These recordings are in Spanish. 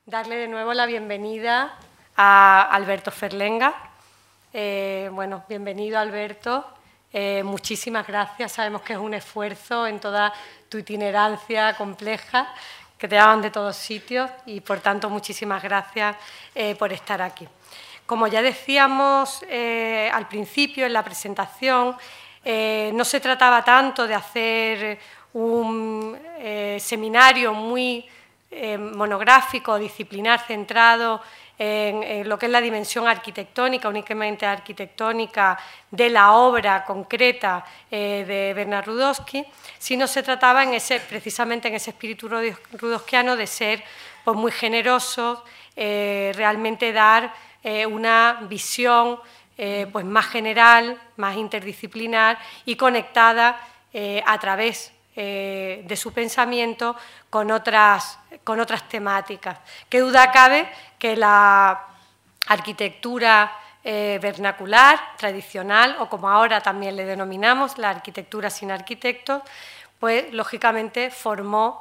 darle de nuevo la bienvenida a Alberto Ferlenga. Bueno, bienvenido, Alberto. Muchísimas gracias. Sabemos que es un esfuerzo en toda tu itinerancia compleja, que te llaman de todos sitios y, por tanto, muchísimas gracias por estar aquí. Como ya decíamos al principio, en la presentación, no se trataba tanto de hacer un seminario muy monográfico, disciplinar, centrado en lo que es la dimensión arquitectónica, únicamente arquitectónica, de la obra concreta de Bernard Rudowski, sino se trataba precisamente en ese espíritu rudowskiano de ser pues, muy generosos, realmente dar una visión pues, más general, más interdisciplinar y conectada a través de su pensamiento con otras temáticas. Qué duda cabe que la arquitectura vernacular, tradicional, o como ahora también le denominamos, la arquitectura sin arquitectos, pues lógicamente formó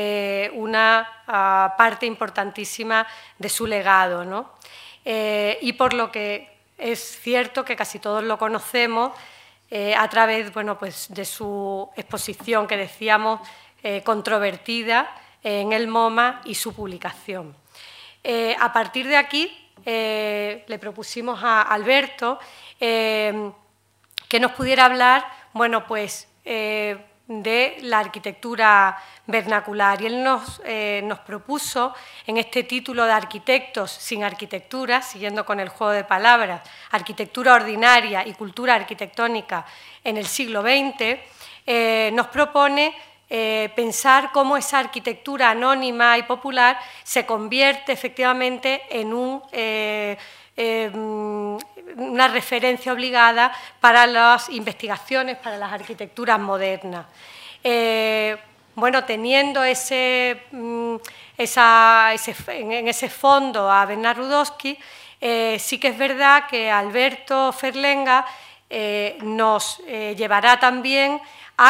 una parte importantísima de su legado, ¿no? Y por lo que es cierto que casi todos lo conocemos a través pues de su exposición, que decíamos, controvertida en el MoMA y su publicación. A partir de aquí le propusimos a Alberto que nos pudiera hablar pues, de la arquitectura vernacular, y él nos propuso en este título de Arquitectos sin arquitectura, siguiendo con el juego de palabras, arquitectura ordinaria y cultura arquitectónica en el siglo XX, nos propone pensar cómo esa arquitectura anónima y popular se convierte efectivamente en una referencia obligada para las investigaciones, para las arquitecturas modernas. Bueno, teniendo en ese fondo a Bernard Rudowski, sí que es verdad que Alberto Ferlenga nos llevará también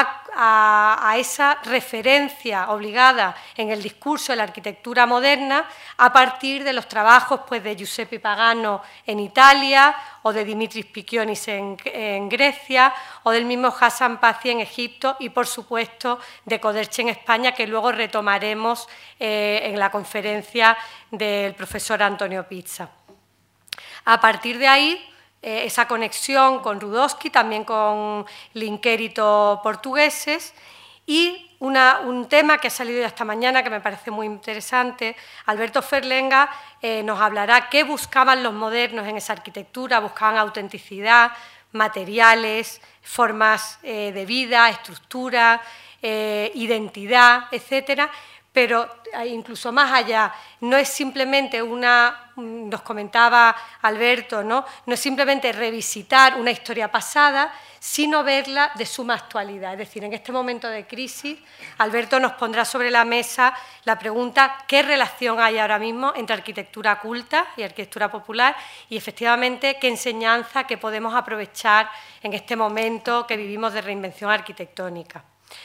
a esa referencia obligada en el discurso de la arquitectura moderna a partir de los trabajos pues, de Giuseppe Pagano en Italia, o de Dimitris Pikionis en Grecia, o del mismo Hassan Pazi en Egipto, y por supuesto de Coderch en España, que luego retomaremos en la conferencia del profesor Antonio Pizza. A partir de ahí, esa conexión con Rudowski, también con l'inquérito portugueses, y un tema que ha salido ya esta mañana que me parece muy interesante. Alberto Ferlenga nos hablará qué buscaban los modernos en esa arquitectura. Buscaban autenticidad, materiales, formas de vida, estructura, identidad, etcétera. Pero incluso más allá, no es simplemente nos comentaba Alberto, no es simplemente revisitar una historia pasada, sino verla de suma actualidad. Es decir, en este momento de crisis, Alberto nos pondrá sobre la mesa la pregunta: ¿qué relación hay ahora mismo entre arquitectura culta y arquitectura popular? Y efectivamente, ¿qué enseñanza que podemos aprovechar en este momento que vivimos de reinvención arquitectónica?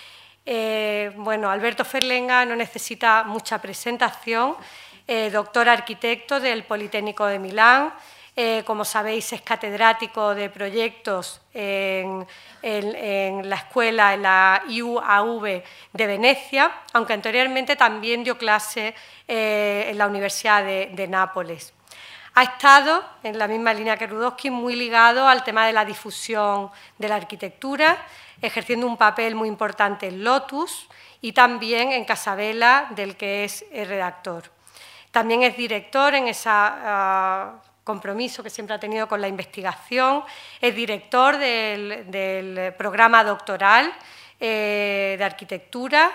Bueno, Alberto Ferlenga no necesita mucha presentación, doctor arquitecto del Politécnico de Milán. Como sabéis, es catedrático de proyectos en la escuela, en la IUAV de Venecia, aunque anteriormente también dio clase en la Universidad de Nápoles. Ha estado, en la misma línea que Rudowski, muy ligado al tema de la difusión de la arquitectura, ejerciendo un papel muy importante en Lotus y también en Casabella, del que es el redactor. También es director en ese compromiso que siempre ha tenido con la investigación, es director del programa doctoral de arquitectura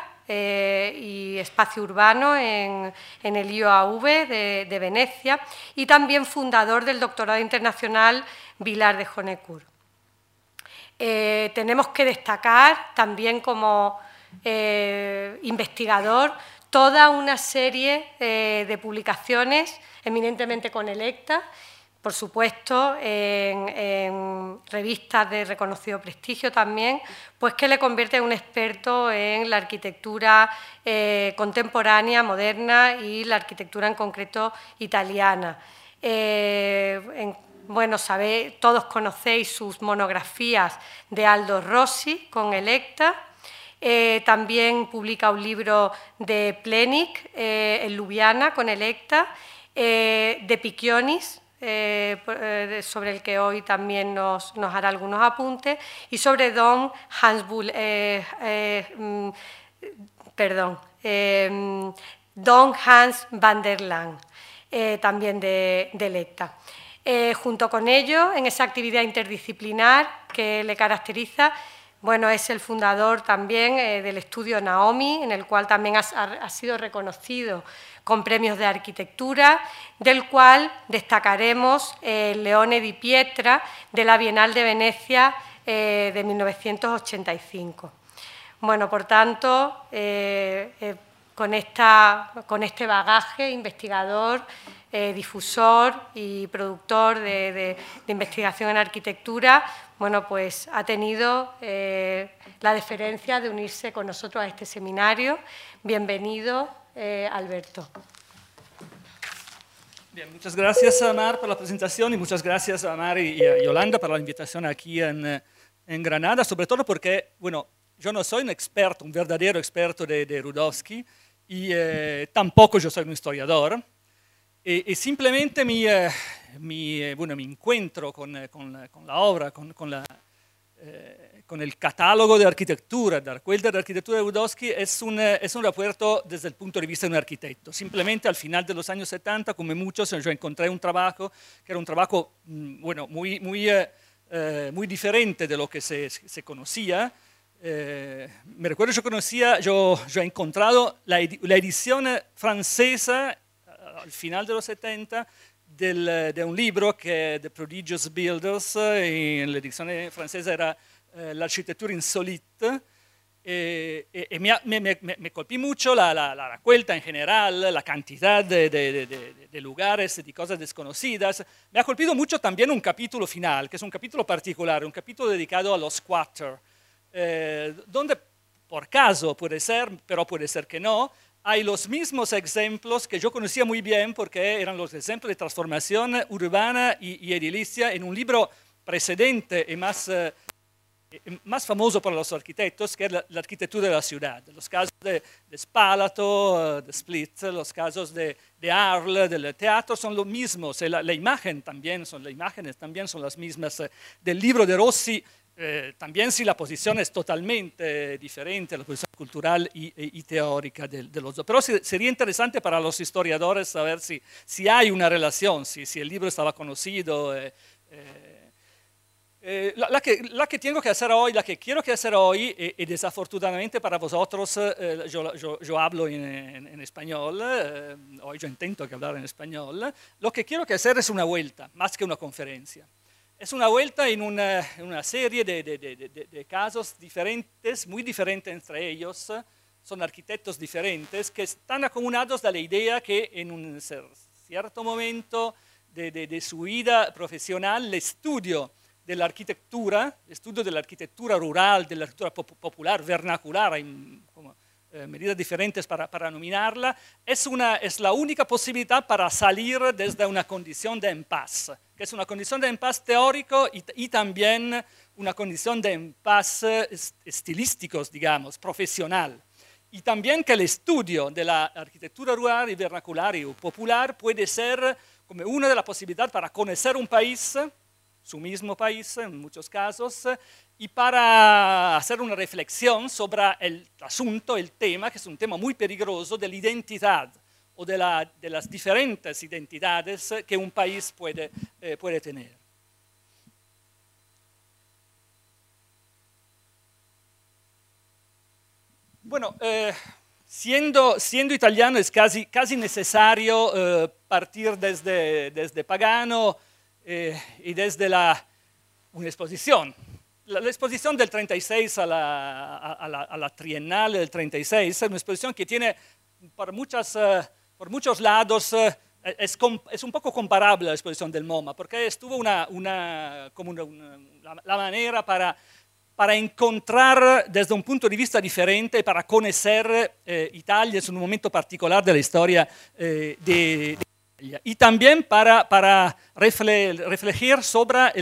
y espacio urbano en el IOAV de Venecia, y también fundador del doctorado internacional Vilar de Jonecourt. Tenemos que destacar también como investigador toda una serie de publicaciones eminentemente con Electa, por supuesto, en revistas de reconocido prestigio también, pues que le convierte en un experto en la arquitectura contemporánea, moderna y la arquitectura en concreto italiana. Bueno, todos conocéis sus monografías de Aldo Rossi con Electa. También publica un libro de Plenic en Lubiana con Electa, de Piccionis, sobre el que hoy también nos hará algunos apuntes, y sobre Don Hans van der Laan, también de Electa. Junto con ello, en esa actividad interdisciplinar que le caracteriza, bueno, es el fundador también del estudio Naomi, en el cual también ha sido reconocido con premios de arquitectura, del cual destacaremos el Leone di Pietra de la Bienal de Venecia de 1985. Bueno, por tanto, con este bagaje investigador, difusor y productor de investigación en arquitectura, bueno, pues ha tenido la deferencia de unirse con nosotros a este seminario. Bienvenido, Alberto. Bien, muchas gracias a Mar por la presentación y muchas gracias a Mar y a Yolanda por la invitación aquí en Granada, sobre todo porque, bueno, yo no soy un experto, un verdadero experto de Rudowski y tampoco yo soy un historiador. Y simplemente mi encuentro con la obra, con el catálogo de arquitectura, de la Cuelga de Arquitectura de Rudowski, es un recuerdo desde el punto de vista de un arquitecto. Simplemente al final de los años 70, como muchos, yo encontré un trabajo que era un trabajo bueno, muy diferente de lo que se conocía. Me recuerdo yo he encontrado la edición francesa al final de los 70 de un libro que The Prodigious Builders, en la edición francesa era L'architectura insolite, me colpí mucho la recuelta en general, la cantidad de lugares y de cosas desconocidas. Me ha colpido mucho también un capítulo final, que es un capítulo particular, un capítulo dedicado a los squatters, donde por caso puede ser, pero puede ser que no, hay los mismos ejemplos que yo conocía muy bien porque eran los ejemplos de transformación urbana y edilicia en un libro precedente y más famoso para los arquitectos, que es la arquitectura de la ciudad. Los casos de Spalato, de Split, los casos de Arles, del teatro son los mismos. Las imágenes también son las mismas. Del libro de Rossi, también si la posición es totalmente diferente, la posición cultural y teórica de los dos. Pero sería interesante para los historiadores saber si hay una relación, si el libro estaba conocido. La que tengo que hacer hoy, la que quiero que hacer hoy, y desafortunadamente para vosotros, yo hablo en español, hoy yo intento que hablar en español, lo que quiero que hacer es una vuelta, más que una conferencia. Es una vuelta en una serie de casos diferentes, muy diferentes entre ellos, son arquitectos diferentes que están acumulados de la idea que en un cierto momento de su vida profesional, el estudio de la arquitectura rural, de la arquitectura popular, vernacular, hay como medidas diferentes para nominarla, es la única posibilidad para salir desde una condición de impasse, que es una condición de impasse teórico y también una condición de impasse estilísticos, digamos, profesional. Y también que el estudio de la arquitectura rural y vernacular y popular puede ser como una de las posibilidades para conocer un país, su mismo país en muchos casos, y para hacer una reflexión sobre el asunto, el tema, que es un tema muy peligroso, de la identidad o de las diferentes identidades que un país puede tener. Bueno, siendo italiano es casi necesario partir desde Pagano y desde una exposición. La exposición del 36 a la triennale del 36 es una exposición que tiene por muchos lados es un poco comparable a la exposición del MoMA, porque estuvo la manera para encontrar desde un punto de vista diferente, para conocer Italia en un momento particular de la historia de Italia. Y también para reflejar sobre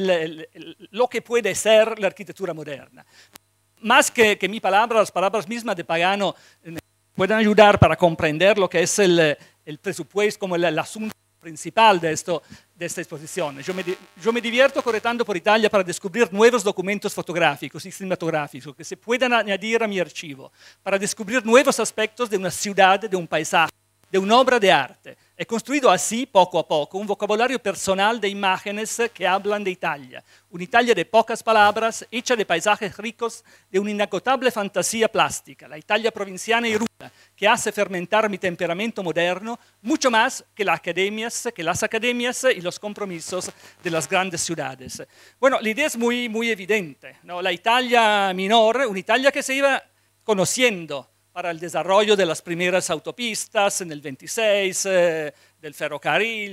lo que puede ser la arquitectura moderna. Más que mi palabra, las palabras mismas de Pagano pueden ayudar para comprender lo que es el presupuesto, como el asunto principal de esta exposición. Yo me divierto corretando por Italia para descubrir nuevos documentos fotográficos y cinematográficos que se puedan añadir a mi archivo, para descubrir nuevos aspectos de una ciudad, de un paisaje, de una obra de arte. He construido así, poco a poco, un vocabulario personal de imágenes que hablan de Italia. Una Italia de pocas palabras, hecha de paisajes ricos, de una inagotable fantasía plástica. La Italia provinciana y ruda, que hace fermentar mi temperamento moderno, mucho más que las academias y los compromisos de las grandes ciudades. Bueno, la idea es muy evidente, ¿no? La Italia menor, una Italia que se iba conociendo para el desarrollo de las primeras autopistas en el 26, del ferrocarril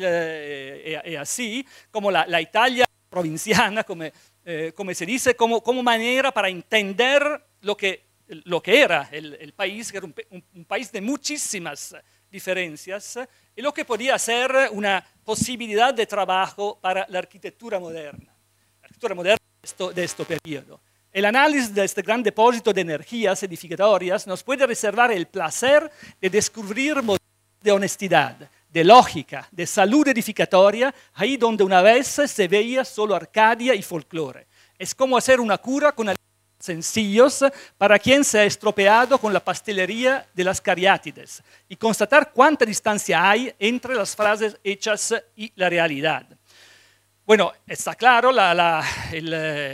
y así, como la Italia provinciana, como se dice, como manera para entender lo que era el país, que era un país de muchísimas diferencias, y lo que podía ser una posibilidad de trabajo para la arquitectura moderna. La arquitectura moderna de este periodo. El análisis de este gran depósito de energías edificatorias nos puede reservar el placer de descubrir modelos de honestidad, de lógica, de salud edificatoria, ahí donde una vez se veía solo Arcadia y folclore. Es como hacer una cura con alimentos sencillos para quien se ha estropeado con la pastelería de las cariátides y constatar cuánta distancia hay entre las frases hechas y la realidad. Bueno, está claro, el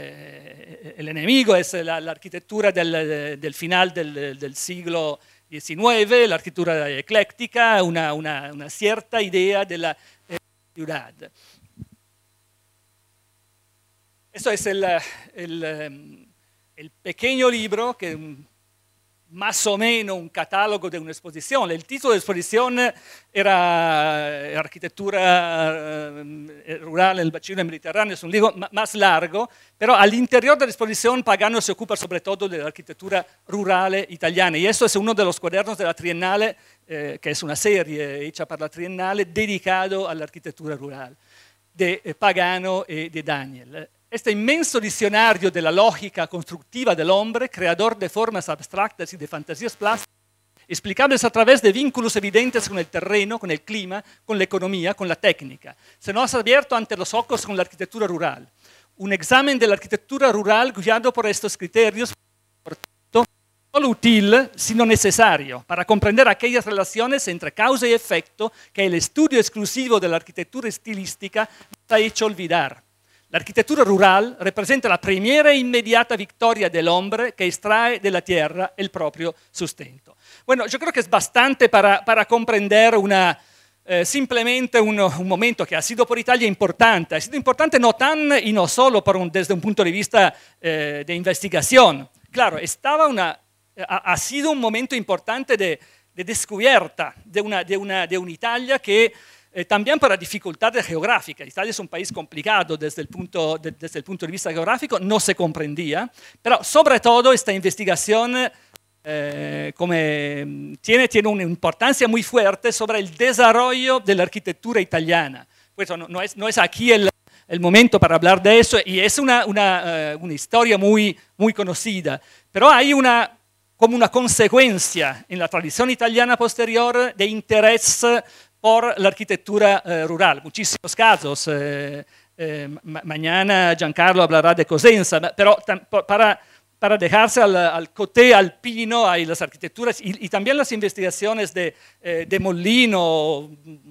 enemigo es la arquitectura del final del siglo XIX, la arquitectura ecléctica, una cierta idea de la ciudad. Esto es el pequeño libro que más o menos un catálogo de una exposición. El título de la exposición era Arquitectura rural en el bacino mediterráneo, es un libro más largo, pero al interior de la exposición Pagano se ocupa sobre todo de la arquitectura rural italiana, y eso es uno de los cuadernos de la Triennale, que es una serie hecha para la Triennale dedicado a la arquitectura rural, de Pagano y de Daniel. Este inmenso diccionario de la lógica constructiva del hombre, creador de formas abstractas y de fantasías plásticas, explicables a través de vínculos evidentes con el terreno, con el clima, con la economía, con la técnica. Se nos ha abierto ante los ojos con la arquitectura rural. Un examen de la arquitectura rural guiado por estos criterios, por tanto, no solo útil, sino necesario, para comprender aquellas relaciones entre causa y efecto que el estudio exclusivo de la arquitectura estilística nos ha hecho olvidar. La arquitectura rural representa la primera e inmediata victoria del hombre que extrae de la tierra el propio sustento. Bueno, yo creo que es bastante para comprender simplemente un momento que ha sido por Italia importante. Ha sido importante no tan y no solo desde un punto de vista de investigación. Claro, ha sido un momento importante de descubierta de una Italia que también por la dificultad geográfica. Italia es un país complicado desde el punto de vista geográfico, no se comprendía, pero sobre todo esta investigación tiene una importancia muy fuerte sobre el desarrollo de la arquitectura italiana. Pues no es aquí el momento para hablar de eso, y es una historia muy conocida, pero hay como una consecuencia en la tradición italiana posterior de interés por la arquitectura rural. Muchísimos casos. Mañana Giancarlo hablará de Cosenza, pero para dejarse al coté alpino hay las arquitecturas y también las investigaciones de Mollino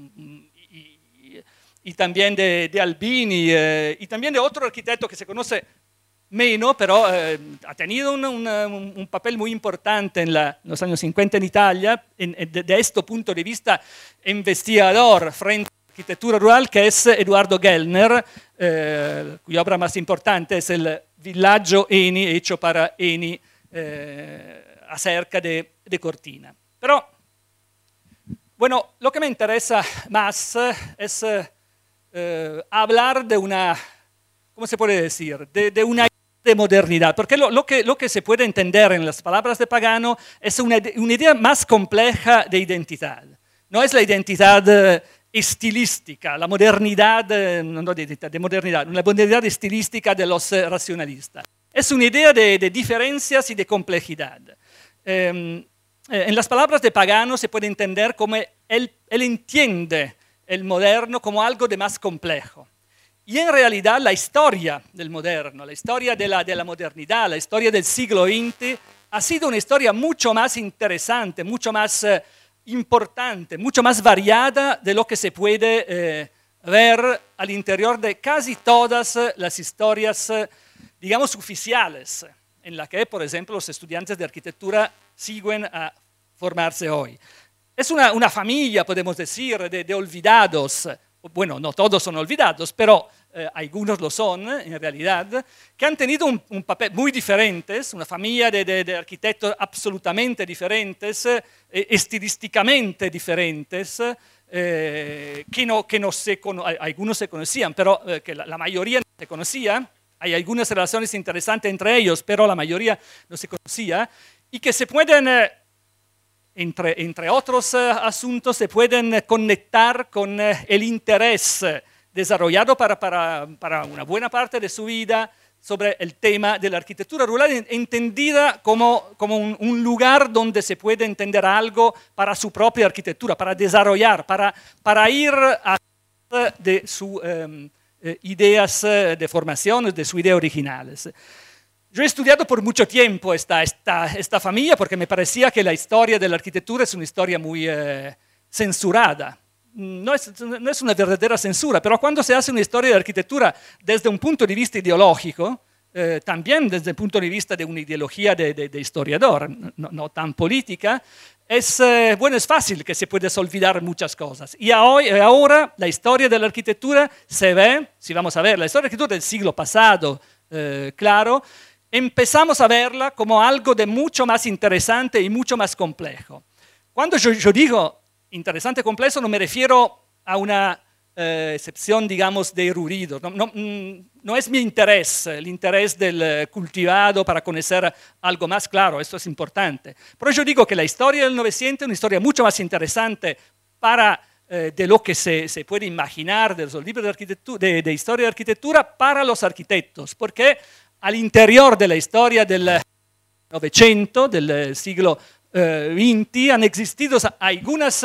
y también de Albini y también de otro arquitecto que se conoce menos, pero ha tenido un papel muy importante en los años 50 en Italia, de este punto de vista investigador frente a la arquitectura rural, que es Eduardo Gellner, cuya obra más importante es el Villaggio Eni, hecho para Eni, acerca de Cortina. Pero, Bueno, lo que me interesa más es hablar de una, ¿cómo se puede decir? De una de modernidad, porque lo que se puede entender en las palabras de Pagano es una idea más compleja de identidad. No es la identidad estilística, la modernidad, no de identidad, de modernidad, la modernidad estilística de los racionalistas. Es una idea de diferencias y de complejidad. En las palabras de Pagano se puede entender como él entiende el moderno como algo de más complejo. Y en realidad la historia del moderno, la historia de la modernidad, la historia del siglo XX, ha sido una historia mucho más interesante, mucho más importante, mucho más variada de lo que se puede ver al interior de casi todas las historias, digamos, oficiales, en la que, por ejemplo, los estudiantes de arquitectura siguen a formarse hoy. Es una familia, podemos decir, de olvidados. Bueno, no todos son olvidados, pero algunos lo son en realidad, que han tenido un papel muy diferentes, una familia de arquitectos absolutamente diferentes, estilísticamente diferentes, algunos se conocían, pero que la mayoría no se conocía. Hay algunas relaciones interesantes entre ellos, pero la mayoría no se conocía, y que se pueden, entre otros asuntos, se pueden conectar con el interés desarrollado para una buena parte de su vida sobre el tema de la arquitectura rural, entendida como un lugar donde se puede entender algo para su propia arquitectura, para desarrollar, para ir a de sus ideas de formación, de sus ideas originales. Yo he estudiado por mucho tiempo esta familia porque me parecía que la historia de la arquitectura es una historia muy censurada. No es una verdadera censura, pero cuando se hace una historia de arquitectura desde un punto de vista ideológico, también desde el punto de vista de una ideología de historiador, no tan política, es fácil que se pueda olvidar muchas cosas. Y ahora la historia de la arquitectura se ve, si vamos a ver la historia de la arquitectura del siglo pasado, claro, empezamos a verla como algo de mucho más interesante y mucho más complejo. Cuando yo digo interesante, complejo, no me refiero a una excepción, digamos, de erudido. No es mi interés, el interés del cultivado para conocer algo más claro, esto es importante. Pero yo digo que la historia del 900 es una historia mucho más interesante de lo que se puede imaginar de los libros de historia de arquitectura para los arquitectos, porque al interior de la historia del 900, del siglo XX, han existido algunas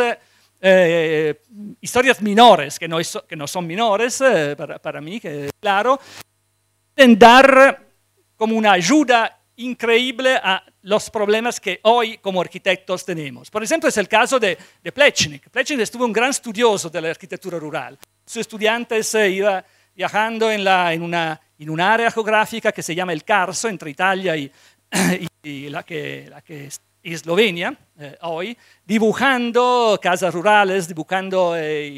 historias menores, que no son menores para mí, que claro, pueden dar como una ayuda increíble a los problemas que hoy como arquitectos tenemos. Por ejemplo, es el caso de Plečnik. Plečnik estuvo un gran estudioso de la arquitectura rural. Sus estudiantes iba viajando en un área geográfica que se llama el Carso, entre Italia y la que es Eslovenia hoy, dibujando casas rurales, dibujando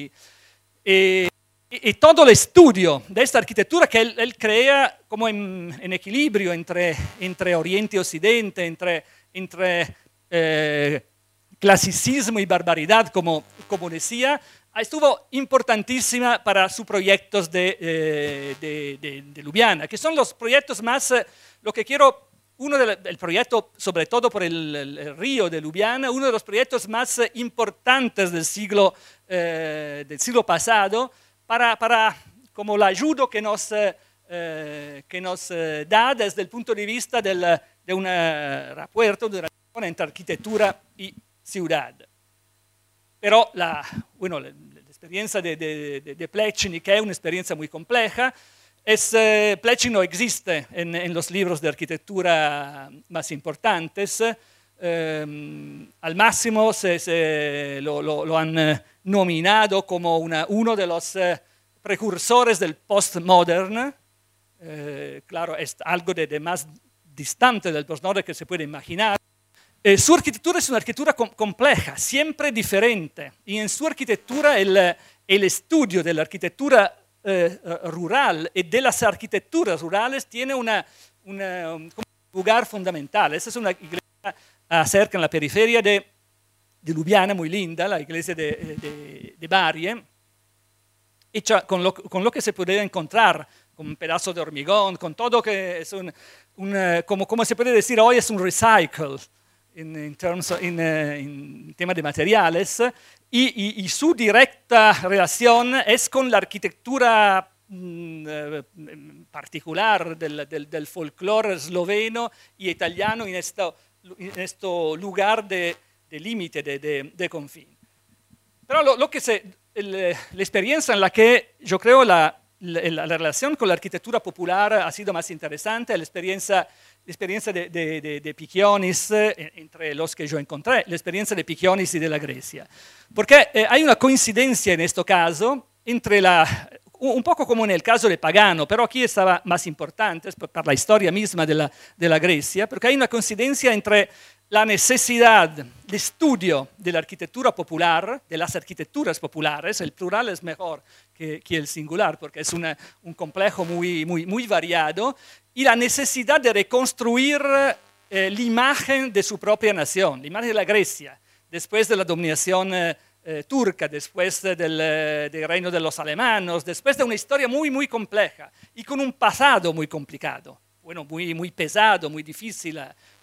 y todo el estudio de esta arquitectura que él crea como en equilibrio entre Oriente y Occidente, entre clasicismo y barbaridad, como decía, estuvo importantísima para sus proyectos de Ljubljana, que son los proyectos más, lo que quiero, el proyecto, sobre todo por el río de Ljubljana, uno de los proyectos más importantes del siglo pasado, para como la ayuda que nos da desde el punto de vista de un repuerto, de una relación entre arquitectura y ciudad. Pero la experiencia de Plečnik, que es una experiencia muy compleja, Plečnik no existe en los libros de arquitectura más importantes. Al máximo lo han nominado como uno de los precursores del postmodern. Claro, es algo de más distante del postmodern que se puede imaginar. Su arquitectura es una arquitectura compleja, siempre diferente. Y en su arquitectura el estudio de la arquitectura rural y de las arquitecturas rurales tiene un lugar fundamental. Esta es una iglesia cerca en la periferia de de Lubiana, muy linda, la iglesia de Bari, hecha con lo que se podía encontrar, con un pedazo de hormigón, con todo que es como se puede decir hoy, es un recycle en tema de materiales, y su directa relación es con la arquitectura particular del folclore esloveno y italiano en este lugar de límite, de confín. Pero la experiencia en la que yo creo la relación con la arquitectura popular ha sido más interesante, la experiencia de Pichionis, entre los que yo encontré, la experiencia de Pichionis y de la Grecia. Porque hay una coincidencia en este caso entre un poco como en el caso de Pagano, pero aquí estaba más importante para la historia misma de la Grecia, porque hay una coincidencia entre la necesidad de estudio de la arquitectura popular, de las arquitecturas populares, el plural es mejor que el singular, porque es un complejo muy variado, y la necesidad de reconstruir la imagen de su propia nación, la imagen de la Grecia, después de la dominación turca, después del reino de los alemanes, después de una historia muy compleja y con un pasado muy complicado, bueno, muy pesado, muy difícil,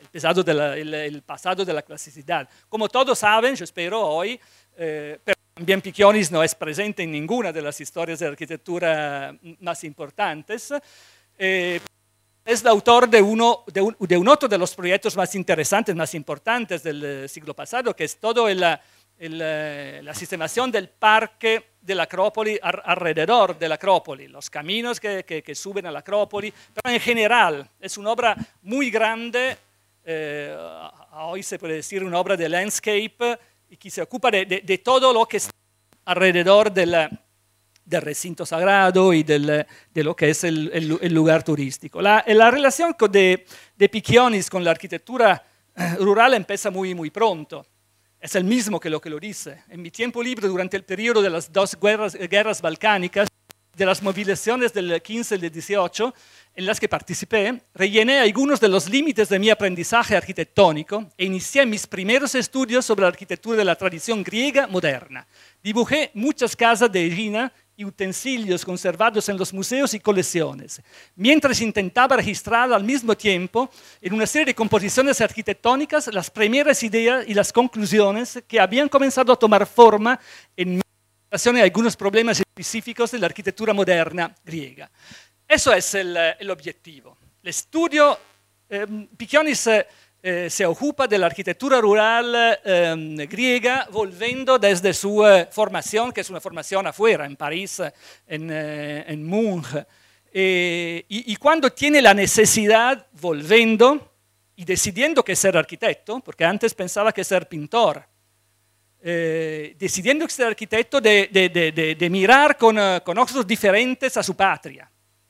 el pasado de la clasicidad. Como todos saben, yo espero hoy, pero también Pichionis no es presente en ninguna de las historias de arquitectura más importantes. Es el autor de otro de los proyectos más interesantes, más importantes del siglo pasado, que es todo la sistemación del parque de la Acrópoli alrededor de la Acrópoli, los caminos que suben a la Acrópoli, pero en general es una obra muy grande, hoy se puede decir una obra de landscape, y que se ocupa de todo lo que está alrededor del recinto sagrado y de lo que es el lugar turístico. La relación de Pichionis con la arquitectura rural empieza muy pronto. Es el mismo que lo dice. En mi tiempo libre, durante el periodo de las dos guerras balcánicas, de las movilizaciones del 15 y del 18, en las que participé, rellené algunos de los límites de mi aprendizaje arquitectónico e inicié mis primeros estudios sobre la arquitectura de la tradición griega moderna. Dibujé muchas casas de Egina y utensilios conservados en los museos y colecciones, mientras intentaba registrar al mismo tiempo, en una serie de composiciones arquitectónicas, las primeras ideas y las conclusiones que habían comenzado a tomar forma en relación a algunos problemas específicos de la arquitectura moderna griega. Eso es el objetivo. El estudio, Pichionis se ocupa de la arquitectura rural griega, volviendo desde su formación, que es una formación afuera, en París, en Munch. Y cuando tiene la necesidad, volviendo y decidiendo que ser arquitecto, porque antes pensaba que ser pintor, decidiendo que ser arquitecto de mirar con ojos diferentes a su patria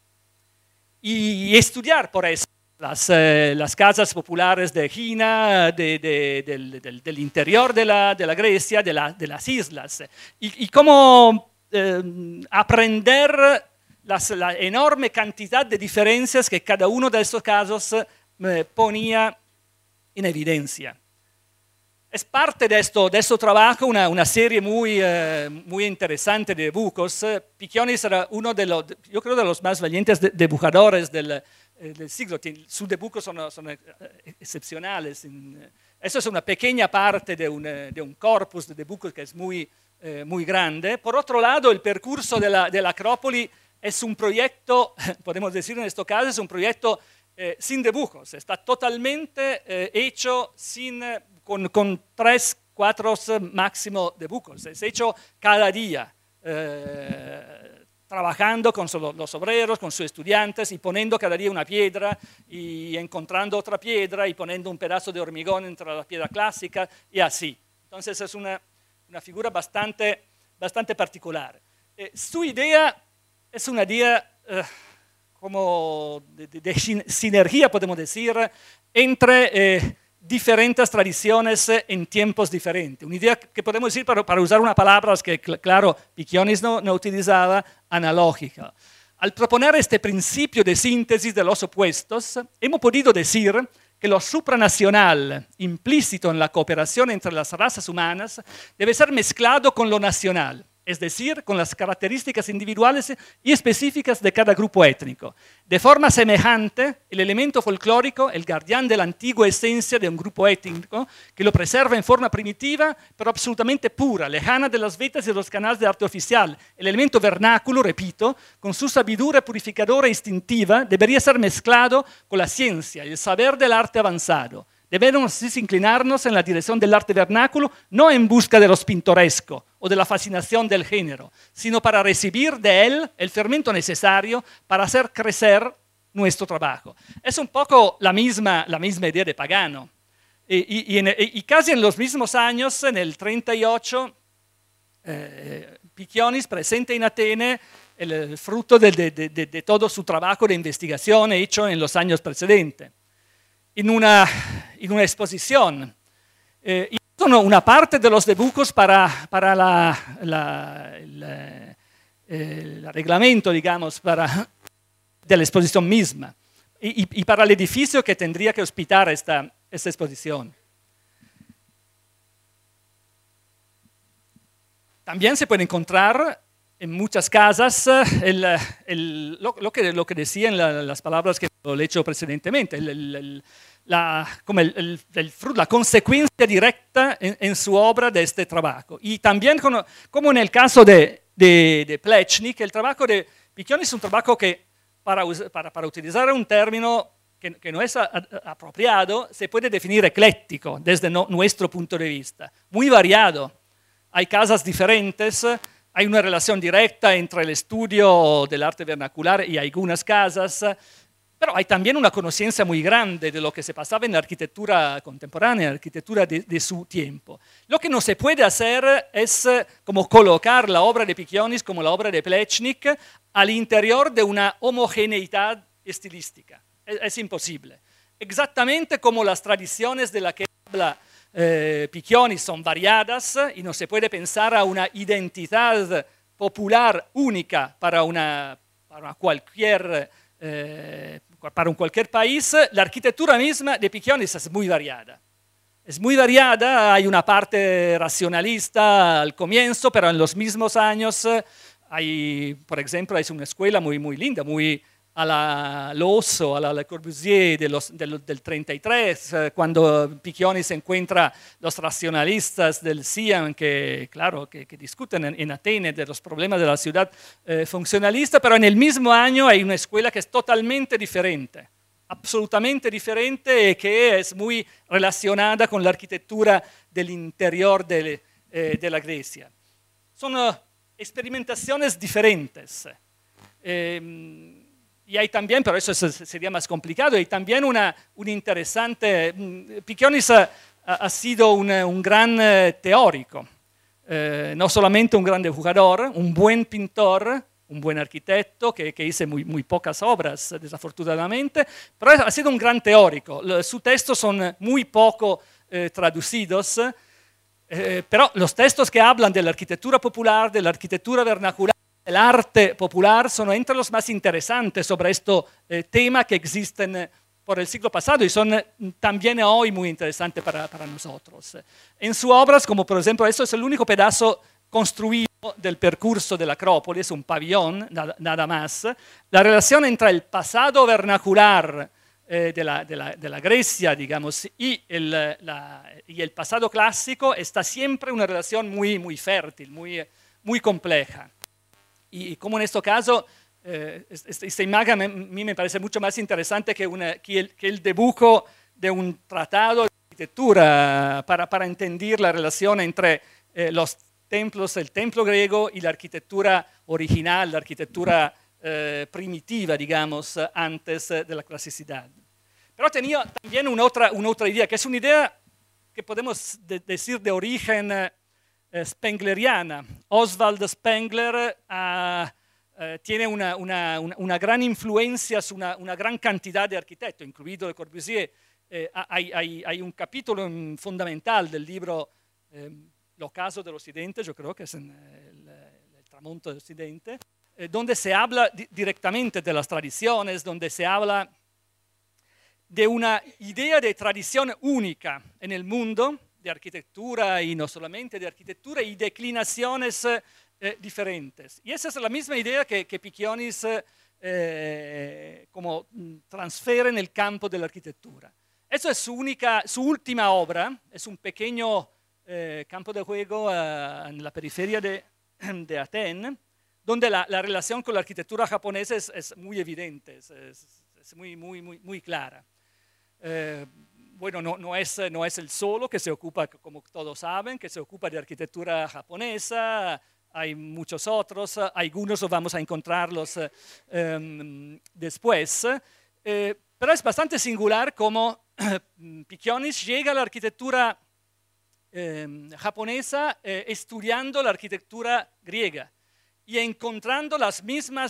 y estudiar por eso las casas populares de Egina, del interior de la Grecia, de las islas, y cómo aprender la enorme cantidad de diferencias que cada uno de estos casos ponía en evidencia. Es parte de este trabajo una serie muy interesante de dibujos. Pichionis era uno yo creo, de los más valientes dibujadores del siglo. Sus dibujos son excepcionales. Eso es una pequeña parte de un corpus de dibujos que es muy grande. Por otro lado, el percurso de la Acrópoli es un proyecto, podemos decir en este caso, es un proyecto sin dibujos. Está totalmente hecho con 3, 4 máximo dibujos. Es hecho cada día, trabajando con los obreros, con sus estudiantes, y poniendo cada día una piedra, y encontrando otra piedra, y poniendo un pedazo de hormigón entre la piedra clásica, y así. Entonces es una figura bastante particular. Su idea es una idea como de sinergia, podemos decir, entre diferentes tradiciones en tiempos diferentes. Una idea que podemos decir, para usar una palabra que, claro, Pichionis no utilizaba, analógica. Al proponer este principio de síntesis de los opuestos, hemos podido decir que que lo supranacional, implícito en la cooperación entre las razas humanas, debe ser mezclado con lo nacional, es decir, con las características individuales y específicas de cada grupo étnico. De forma semejante, el elemento folclórico, el guardián de la antigua esencia de un grupo étnico, que lo preserva en forma primitiva, pero absolutamente pura, lejana de las vetas y de los canales de arte oficial. El elemento vernáculo, repito, con su sabiduría purificadora e instintiva, debería ser mezclado con la ciencia y el saber del arte avanzado. Debemos inclinarnos en la dirección del arte vernáculo, no en busca de los pintoresco o de la fascinación del género, sino para recibir de él el fermento necesario para hacer crecer nuestro trabajo. Es un poco la misma idea de Pagano. Y casi en los mismos años, en el 38, Pichionis presenta en Atene el fruto de todo su trabajo de investigación hecho en los años precedentes. En una exposición. Y sono una parte de los dibujos para el reglamento, digamos, de la exposición misma y para el edificio que tendría que hospitar esta exposición. También se puede encontrar en muchas casas lo que decían las palabras que lo he hecho precedentemente, la consecuencia directa en su obra de este trabajo. Y también, como en el caso de Plečnik, el trabajo de Pichionis es un trabajo que, para utilizar un término que no es apropiado, se puede definir ecléctico desde nuestro punto de vista, muy variado. Hay casas diferentes. Hay una relación directa entre el estudio del arte vernacular y algunas casas, pero hay también una conciencia muy grande de lo que se pasaba en la arquitectura contemporánea, en la arquitectura de su tiempo. Lo que no se puede hacer es como colocar la obra de Pichionis como la obra de Plečnik al interior de una homogeneidad estilística. Es imposible. Exactamente como las tradiciones de las que habla Pichionis son variadas y no se puede pensar a una identidad popular única para cualquier país. La arquitectura misma de Pichionis es muy variada. Es muy variada, hay una parte racionalista al comienzo, pero en los mismos años por ejemplo, es una escuela muy, muy linda, muy a la Losso, a la Le Corbusier del 33, cuando Pichionis encuentra los racionalistas del Siam que discuten en Atenas de los problemas de la ciudad funcionalista, pero en el mismo año hay una escuela que es totalmente diferente, absolutamente diferente, que es muy relacionada con la arquitectura del interior de la Grecia. Son experimentaciones diferentes. Y hay también, pero eso sería más complicado, hay también un interesante. Pichionis ha sido un gran teórico, no solamente un grande jugador, un buen pintor, un buen arquitecto que hizo muy pocas obras, desafortunadamente, pero ha sido un gran teórico. Sus textos son muy poco traducidos, pero los textos que hablan de la arquitectura popular, de la arquitectura vernacular, el arte popular, son entre los más interesantes sobre este tema que existen por el siglo pasado y son también hoy muy interesantes para nosotros. En sus obras, como por ejemplo, esto es el único pedazo construido del percurso de la Acrópolis, un pabellón, nada más. La relación entre el pasado vernacular de la Grecia, digamos, y el pasado clásico está siempre una relación muy, muy fértil, muy compleja. Y como en este caso, esta imagen a mí me parece mucho más interesante que el dibujo de un tratado de arquitectura para entender la relación entre los templos, el templo griego y la arquitectura original, la arquitectura primitiva, digamos, antes de la clasicidad. Pero tenía también una otra idea, que es una idea que podemos decir de origen spengleriana. Oswald Spengler tiene una gran influencia su una gran cantidad de arquitectos, incluido Le Corbusier. Hay un capítulo fundamental del libro L'Ocaso dell'Occidente, yo creo que es en el tramonto del Occidente, donde se habla directamente de las tradiciones, donde se habla de una idea de tradición única en el mundo, de arquitectura y no solamente de arquitectura, y declinaciones diferentes. Y esa es la misma idea que Pichionis como transfiere en el campo de la arquitectura. Eso es su última obra, es un pequeño campo de juego en la periferia de Atenas, donde la relación con la arquitectura japonesa es muy evidente, es muy clara. Bueno, no es el solo que se ocupa, como todos saben, que se ocupa de arquitectura japonesa. Hay muchos otros, algunos vamos a encontrarlos después, pero es bastante singular cómo Pichionis llega a la arquitectura japonesa estudiando la arquitectura griega y encontrando la misma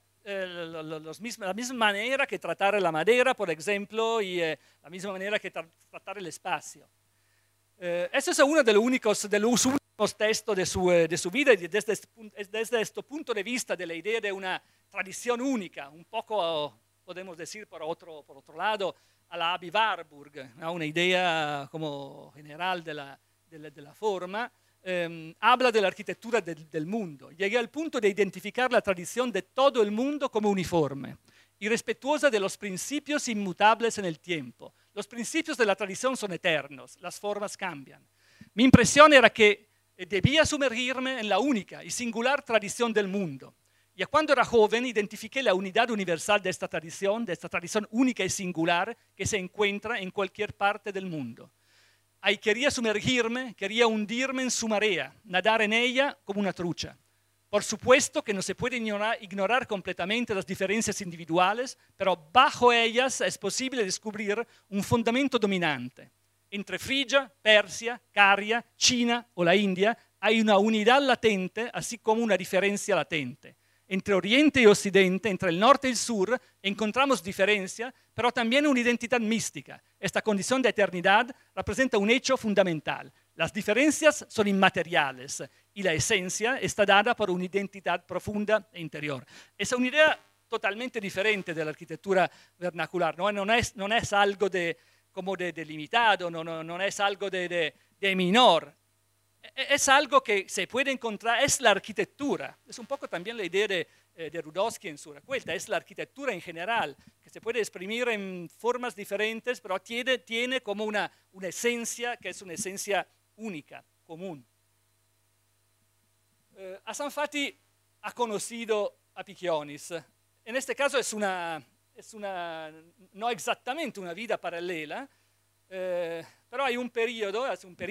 manera que tratar la madera, por ejemplo, y la misma manera que tratar el espacio. Ese es uno de los últimos textos de su vida, y desde este punto de vista de la idea de una tradición única, un poco, podemos decir por otro lado, a la Aby Warburg, una idea como general de la forma, habla de la arquitectura del mundo. Llega al punto de identificar la tradición de todo el mundo como uniforme y respetuosa de los principios inmutables en el tiempo. Los principios de la tradición son eternos, las formas cambian. Mi impresión era que debía sumergirme en la única y singular tradición del mundo. Y cuando era joven identifiqué la unidad universal de esta tradición única y singular que se encuentra en cualquier parte del mundo. Ahí quería sumergirme, quería hundirme en su marea, nadar en ella como una trucha. Por supuesto que no se puede ignorar completamente las diferencias individuales, pero bajo ellas es posible descubrir un fundamento dominante. Entre Frigia, Persia, Caria, China o la India hay una unidad latente, así como una diferencia latente. Entre Oriente y Occidente, entre el norte y el sur, encontramos diferencia, pero también una identidad mística. Esta condición de eternidad representa un hecho fundamental. Las diferencias son inmateriales y la esencia está dada por una identidad profunda e interior. Es una idea totalmente diferente de la arquitectura vernacular. No es algo como de limitado, no es algo de menor. Es algo que se puede encontrar, es la arquitectura. Es un poco también la idea de Rudowski en su recuenta, es la arquitectura en general, que se puede exprimir en formas diferentes, pero tiene como una esencia que es una esencia única, común. Asanfati ha conocido a Pichionis. En este caso es no exactamente una vida paralela, pero hay un periodo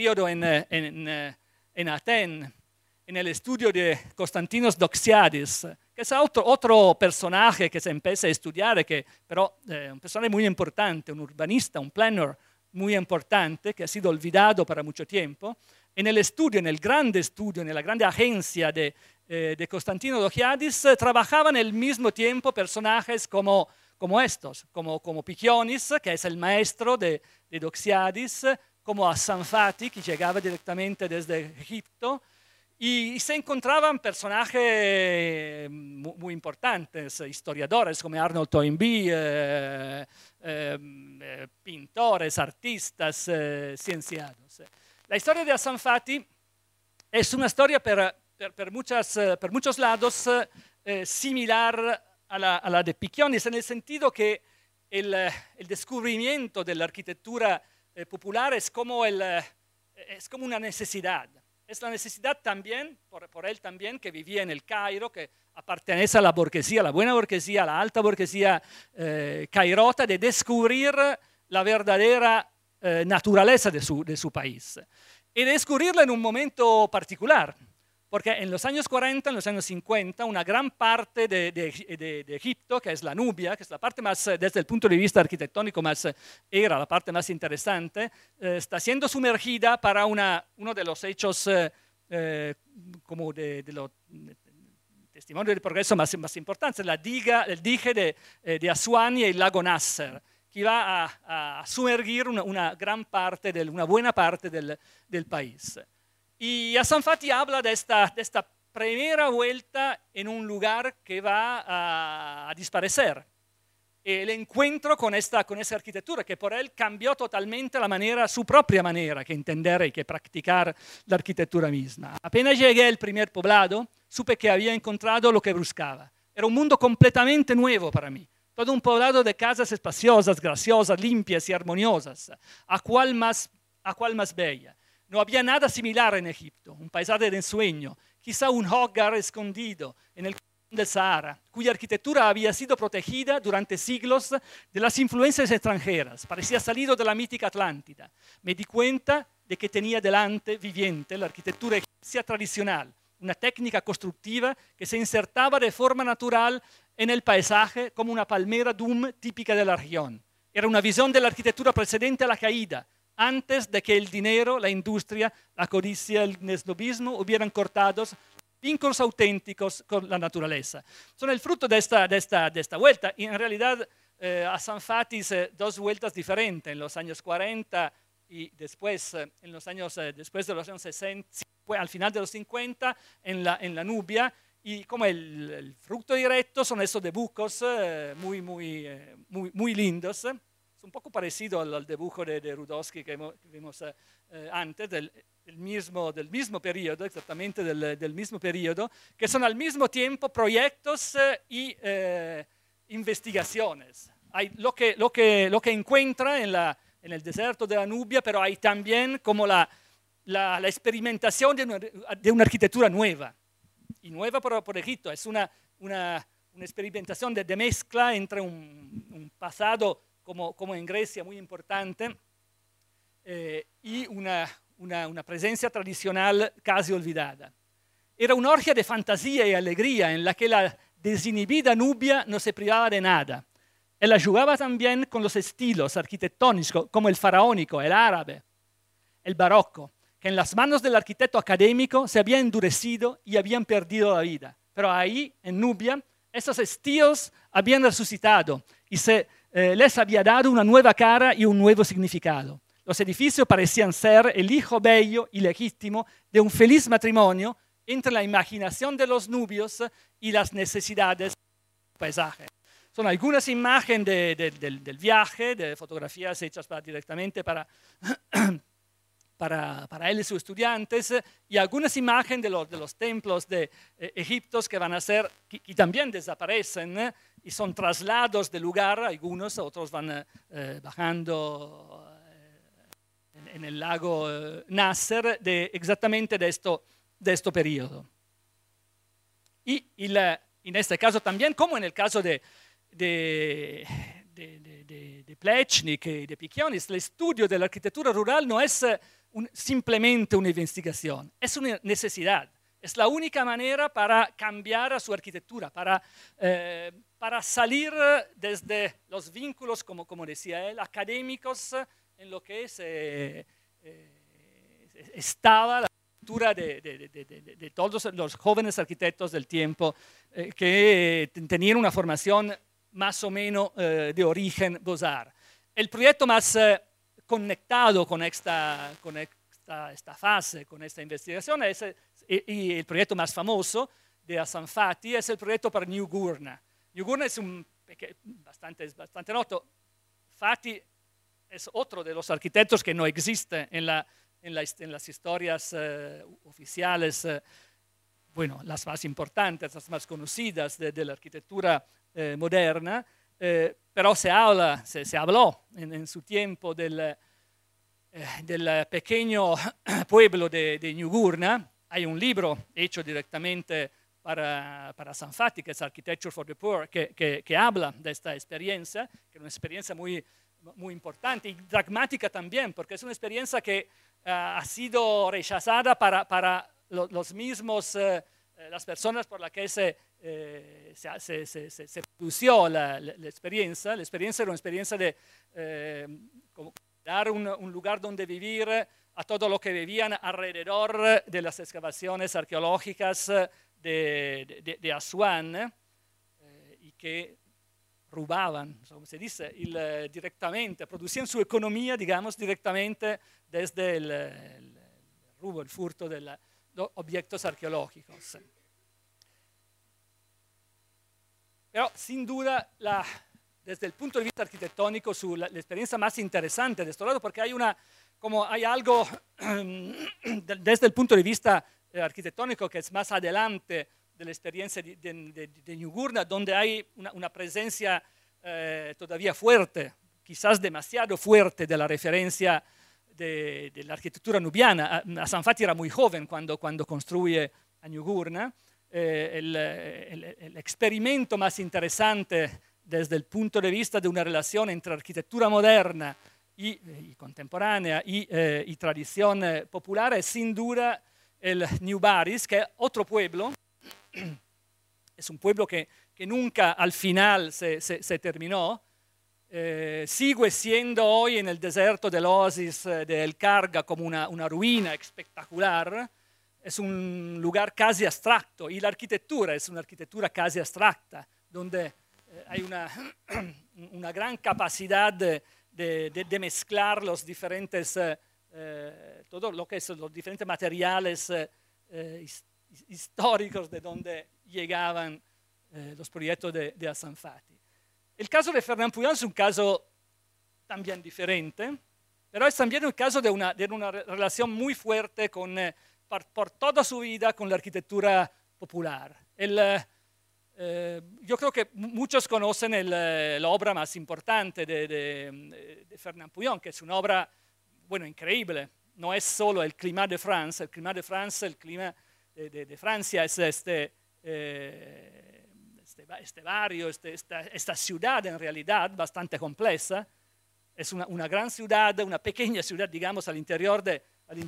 en Atenas, en el estudio de Constantinos Doxiadis, que es otro personaje que se empieza a estudiar, pero un personaje muy importante, un urbanista, un planner muy importante, que ha sido olvidado para mucho tiempo. En el grande estudio, en la grande agencia de Constantino Doxiadis, trabajaban al mismo tiempo personajes como estos, como Pichionis, que es el maestro de Doxiadis, como Asanfati, que llegaba directamente desde Egipto, y se encontraban personajes muy importantes, historiadores como Arnold Toynbee, pintores, artistas, cienciados. La historia de Asanfati es una historia per muchos lados similar a la de Pichionis, en el sentido que el descubrimiento de la arquitectura popular es como una necesidad. Es la necesidad también, por él también, que vivía en el Cairo, que pertenece a la burguesía, la buena burguesía, a la alta burguesía cairota, de descubrir la verdadera naturaleza de su país. Y descubrirla en un momento particular, porque en los años 40, en los años 50, una gran parte de Egipto, que es la Nubia, que es la parte más, desde el punto de vista arquitectónico, era la parte más interesante, está siendo sumergida para uno de los hechos como de los testimonios del progreso más importantes, el dique de Asuán y el lago Nasser, que va a sumergir una buena parte del país. Y Asanfati habla de esta primera vuelta en un lugar que va a desaparecer. el encuentro con esta arquitectura que por él cambió totalmente su propia manera que entender y que practicar la arquitectura misma. Apenas llegué al primer poblado, supe que había encontrado lo que buscaba. Era un mundo completamente nuevo para mí. Todo un poblado de casas espaciosas, graciosas, limpias y armoniosas, a cual más bella. No había nada similar en Egipto, un paisaje de ensueño, quizá un hogar escondido en el del Sahara, cuya arquitectura había sido protegida durante siglos de las influencias extranjeras. Parecía salido de la mítica Atlántida. Me di cuenta de que tenía delante viviente la arquitectura egipcia tradicional, una técnica constructiva que se insertaba de forma natural en el paisaje como una palmera dum típica de la región. Era una visión de la arquitectura precedente a la caída, antes de que el dinero, la industria, la codicia, el esnobismo hubieran cortado vínculos auténticos con la naturaleza. Son el fruto de esta vuelta y en realidad a San Fati hice dos vueltas diferentes en los años 40 y después, después de los años 60, al final de los 50 en la Nubia, y como el fruto directo son esos dibulos muy lindos. Es un poco parecido al dibujo de Rudowski que vimos antes, del mismo periodo, exactamente del mismo periodo, que son al mismo tiempo proyectos y investigaciones. Hay lo que encuentra en el desierto de la Nubia, pero hay también como la experimentación de una arquitectura nueva. Y nueva por Egipto, es una experimentación de mezcla entre un pasado como en Grecia muy importante y una presencia tradicional casi olvidada. Era una orgia de fantasía y alegría en la que la desinhibida Nubia no se privaba de nada. Ella jugaba también con los estilos arquitectónicos como el faraónico, el árabe, el barroco, que en las manos del arquitecto académico se habían endurecido y habían perdido la vida. Pero ahí, en Nubia, esos estilos habían resucitado y les había dado una nueva cara y un nuevo significado. Los edificios parecían ser el hijo bello y legítimo de un feliz matrimonio entre la imaginación de los nubios y las necesidades del paisaje. Son algunas imágenes del viaje, de fotografías hechas directamente para él y sus estudiantes, y algunas imágenes de los templos de Egipto que van a ser, que también desaparecen y son traslados de lugar, algunos, otros van bajando en el lago Nasser, exactamente de este periodo. Y en este caso también, como en el caso de Plečnik y de Pichionis, el estudio de la arquitectura rural no es simplemente una investigación, es una necesidad. Es la única manera para cambiar a su arquitectura, para salir desde los vínculos, como decía él, académicos, en lo que estaba la arquitectura de todos los jóvenes arquitectos del tiempo que tenían una formación más o menos de origen Beaux-Arts. El proyecto más conectado con esta fase, con esta investigación, y el proyecto más famoso de Hassan Fati es el proyecto para New Gurna. New Gurna es bastante noto. Fati es otro de los arquitectos que no existe en las historias oficiales, bueno, las más importantes, las más conocidas de la arquitectura moderna, pero se habló en su tiempo del pequeño pueblo de New Gurna. Hay un libro hecho directamente para Hassan Fati, que es Architecture for the Poor, que habla de esta experiencia, que es una experiencia muy importante y dramática también, porque es una experiencia que ha sido rechazada para los mismos, las personas por las que se produjo la experiencia. La experiencia era una experiencia de dar un lugar donde vivir a todo lo que vivían alrededor de las excavaciones arqueológicas de Asuán y que robaban, como se dice, directamente, producían su economía, digamos, directamente desde el robo, el furto de los objetos arqueológicos. Pero sin duda desde el punto de vista arquitectónico, la experiencia más interesante de este lado, porque hay algo desde el punto de vista arquitectónico que es más adelante de la experiencia de Ñugurna, donde hay una presencia todavía fuerte, quizás demasiado fuerte, de la referencia de la arquitectura nubiana. Asanfati era muy joven cuando construye a Ñugurna. El experimento más interesante desde el punto de vista de una relación entre arquitectura moderna y contemporánea y tradición popular es sin duda el New Baris, que es otro pueblo. Es un pueblo que nunca al final se terminó. Sigue siendo hoy en el desierto del oasis de El Karga como una ruina espectacular. Es un lugar casi abstracto y la arquitectura es una arquitectura casi abstracta, donde hay una gran capacidad de mezclar los diferentes, todo lo que son los diferentes materiales históricos de donde llegaban los proyectos de Asanfati. El caso de Fernand Pouillon es un caso también diferente, pero es también un caso de una relación muy fuerte por toda su vida con la arquitectura popular. Yo creo que muchos conocen la obra más importante de Fernand Pouillon, que es una obra, bueno, increíble. No es solo el clima de France, el clima de Francia es este barrio, esta ciudad en realidad bastante compleja. Es una gran ciudad, una pequeña ciudad, digamos, al interior de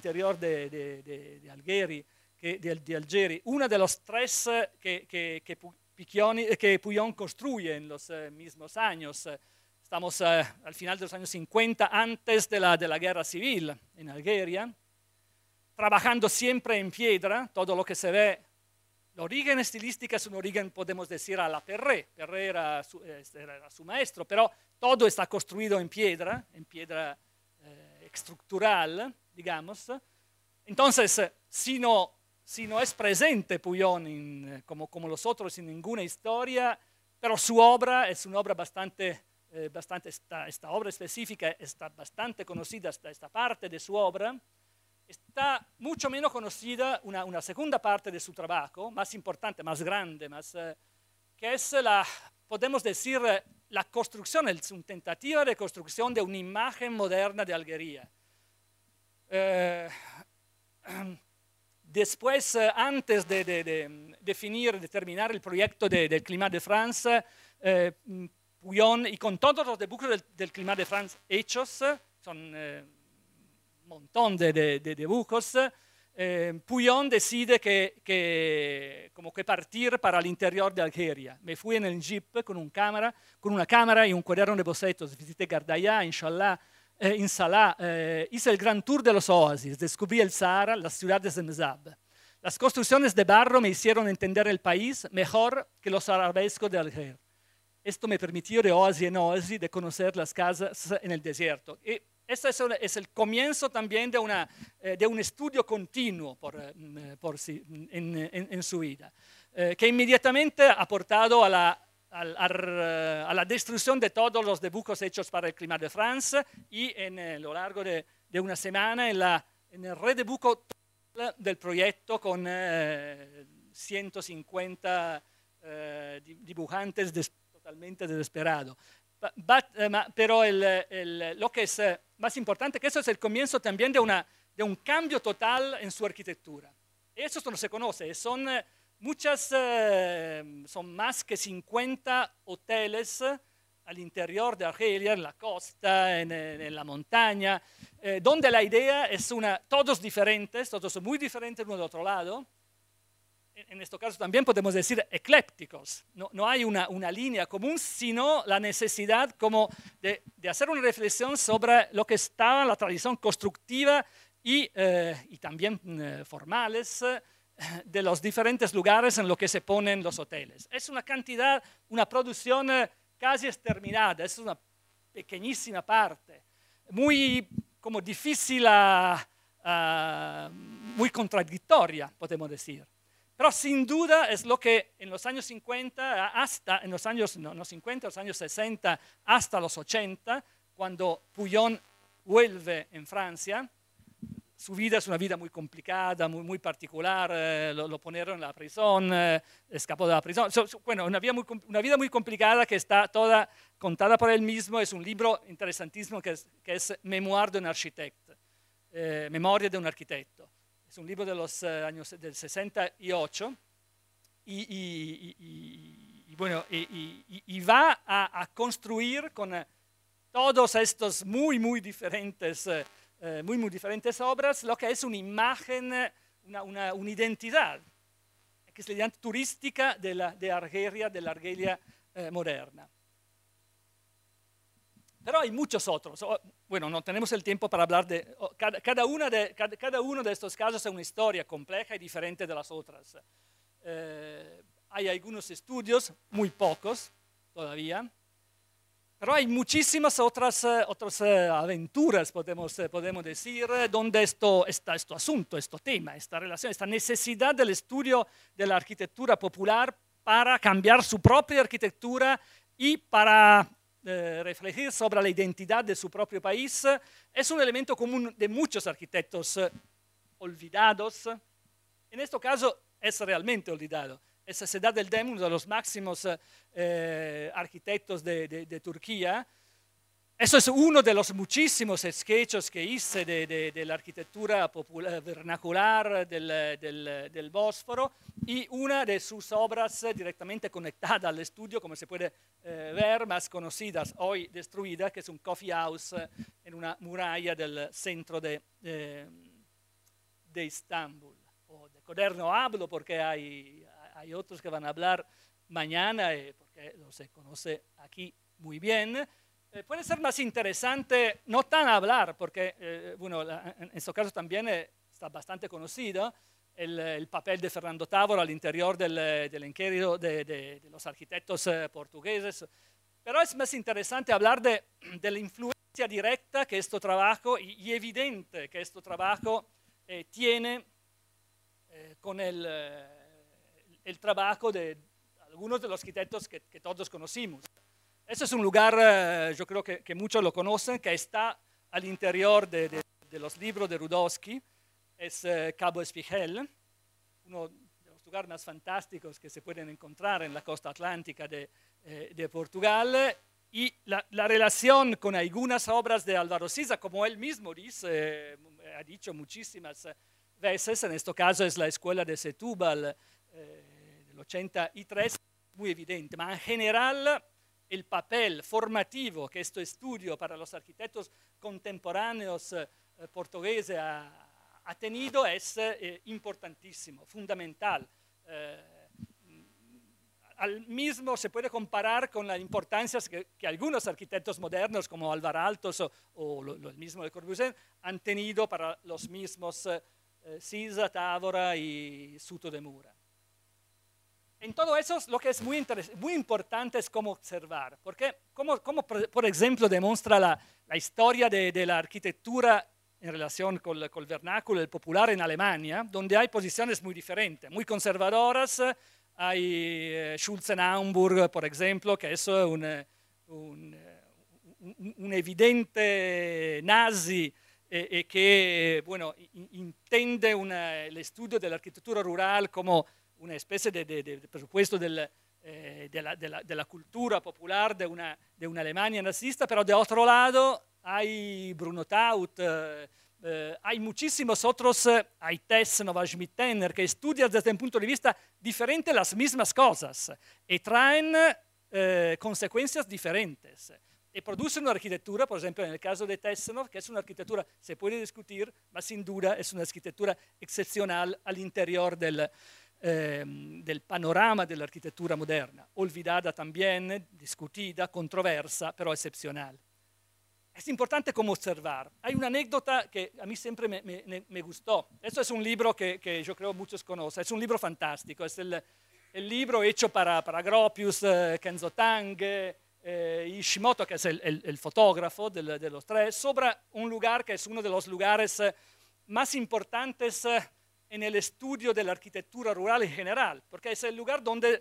Algeri, de Algeri. Uno de los tres que Pouillon construye en los mismos años. Estamos al final de los años 50, antes de la guerra civil en Algeria, trabajando siempre en piedra. Todo lo que se ve, el origen estilístico es un origen, podemos decir, a la Perret. Perret era su maestro, pero todo está construido en piedra estructural, digamos. Entonces, si no es presente Pouillon como los otros en ninguna historia, pero su obra es una obra bastante esta obra específica está bastante conocida, esta parte de su obra. Está mucho menos conocida una segunda parte de su trabajo, más importante, más grande, que es podemos decir, la construcción, una tentativa de construcción de una imagen moderna de Algeria. Después, antes de terminar el proyecto del Climat de France, Pouillon, y con todos los dibujos del Climat de France hechos, son un montón de dibujos, Pouillon decide que partir para el interior de Algeria. Me fui en el jeep con una cámara y un cuaderno de bocetos. Visité Gardaya, Inshallah, en Salah, hice el gran tour de los oasis, descubrí el Sahara, las ciudades de Mzab. Las construcciones de barro me hicieron entender el país mejor que los arabescos de Alger. Esto me permitió de oasis en oasis de conocer las casas en el desierto. Y este es el comienzo también de un estudio continuo en su vida, que inmediatamente ha portado a la destrucción de todos los dibujos hechos para el Climat de France y a lo largo de una semana en el redibujo del proyecto con 150 dibujantes totalmente desesperados. Pero lo que es más importante, que eso es el comienzo también de un cambio total en su arquitectura. Eso no se conoce, son más que 50 hoteles al interior de Argelia, en la costa, en la montaña, donde la idea es todos diferentes, todos son muy diferentes uno del otro lado. En este caso también podemos decir eclépticos. No hay una línea común, sino la necesidad como de hacer una reflexión sobre lo que estaba la tradición constructiva y también formales de los diferentes lugares en los que se ponen los hoteles. Es una producción casi exterminada, es una pequeñísima parte, muy como difícil, muy contradictoria, podemos decir. Pero sin duda es lo que en los años 50, en los años, no 50, los años 60 hasta los 80, cuando Pouillon vuelve en Francia, su vida es una vida muy complicada, muy particular, lo ponieron en la prisión, escapó de la prisión. Bueno, una vida muy complicada que está toda contada por él mismo. Es un libro interesantísimo que es Memoir de un arquitecto, Memoria de un arquitecto. Es un libro de los años del 68 y va a construir con todos estos muy diferentes obras lo que es una imagen, una identidad, que es la identidad turística de Argelia moderna. Pero hay muchos otros. Bueno, no tenemos el tiempo para hablar de... Cada uno de estos casos es una historia compleja y diferente de las otras. Hay algunos estudios, muy pocos todavía, pero hay muchísimas otras aventuras, podemos decir, donde está este asunto, este tema, esta relación, esta necesidad del estudio de la arquitectura popular para cambiar su propia arquitectura y para reflejar sobre la identidad de su propio país. Es un elemento común de muchos arquitectos olvidados. En este caso es realmente olvidado. Es Sedat Eldem, uno de los máximos arquitectos de Turquía. Eso es uno de los muchísimos sketches que hice de la arquitectura vernacular del Bósforo, y una de sus obras directamente conectada al estudio, como se puede ver, más conocidas, hoy destruida, que es un coffee house en una muralla del centro de Estambul. O de Coderno hablo porque hay otros que van a hablar mañana, porque se conoce aquí muy bien. Puede ser más interesante, no tan hablar, porque bueno, en este caso también está bastante conocido el papel de Fernando Távora al interior del inquérito de los arquitectos portugueses, pero es más interesante hablar de la influencia directa que este trabajo y evidente que este trabajo tiene con el trabajo de algunos de los arquitectos que todos conocimos. Este es un lugar, yo creo que muchos lo conocen, que está al interior de los libros de Rudowski. Es Cabo Espigel, uno de los lugares más fantásticos que se pueden encontrar en la costa atlántica de Portugal. Y la relación con algunas obras de Álvaro Siza, como él mismo dice, ha dicho muchísimas veces, en este caso es la escuela de Setúbal del 83, muy evidente, pero en general el papel formativo que este estudio para los arquitectos contemporáneos portugueses ha tenido es importantísimo, fundamental. Al mismo se puede comparar con la importancia que algunos arquitectos modernos como Alvar Aaltos o el mismo Le Corbusier han tenido para los mismos Siza, Távora y Suto de Mura. En todo eso, lo que es muy importante es cómo observar, porque como por ejemplo demuestra la historia de la arquitectura en relación con el vernáculo, el popular en Alemania, donde hay posiciones muy diferentes, muy conservadoras. Hay Schulze-Naumburg, por ejemplo, que es un evidente nazi que bueno, entiende el estudio de la arquitectura rural como una especie de presupuesto de la cultura popular de una Alemania nazista, pero de otro lado hay Bruno Taut, hay muchísimos otros, hay Tess, Nova-Schmidt-Tenner, que estudian desde un punto de vista diferente las mismas cosas y traen consecuencias diferentes. Y producen una arquitectura, por ejemplo, en el caso de Tessenov, que es una arquitectura, se puede discutir, pero sin duda es una arquitectura excepcional al interior del panorama de la arquitectura moderna, olvidada también, discutida, controversa, pero excepcional. Es importante como observar. Hay una anécdota que a mí siempre me gustó. Esto es un libro que yo creo muchos conocen. Es un libro fantástico. Es el libro hecho para Gropius, Kenzo Tang, Ishimoto, que es el fotógrafo de los tres, sobre un lugar que es uno de los lugares más importantes en el estudio de la arquitectura rural en general, porque es el lugar donde